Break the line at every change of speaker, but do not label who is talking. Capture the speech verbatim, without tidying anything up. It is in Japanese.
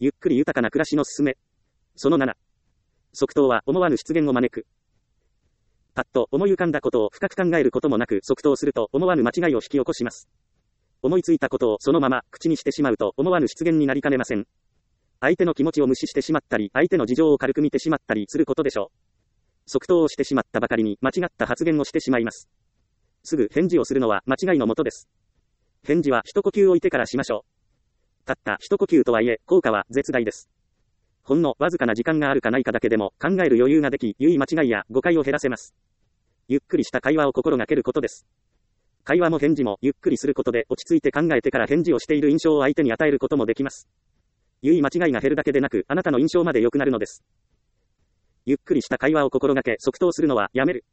ゆっくり豊かな暮らしのすすめ。そのなな。即答は思わぬ失言を招く。パッと思い浮かんだことを深く考えることもなく即答すると思わぬ間違いを引き起こします。思いついたことをそのまま口にしてしまうと思わぬ失言になりかねません。相手の気持ちを無視してしまったり、相手の事情を軽く見てしまったりすることでしょう。即答をしてしまったばかりに間違った発言をしてしまいます。すぐ返事をするのは間違いのもとです。返事は一呼吸置いてからしましょう。たった一呼吸とはいえ、効果は絶大です。ほんのわずかな時間があるかないかだけでも考える余裕ができ、言い間違いや誤解を減らせます。ゆっくりした会話を心がけることです。会話も返事もゆっくりすることで落ち着いて考えてから返事をしている印象を相手に与えることもできます。言い間違いが減るだけでなく、あなたの印象まで良くなるのです。ゆっくりした会話を心がけ即答するのはやめる。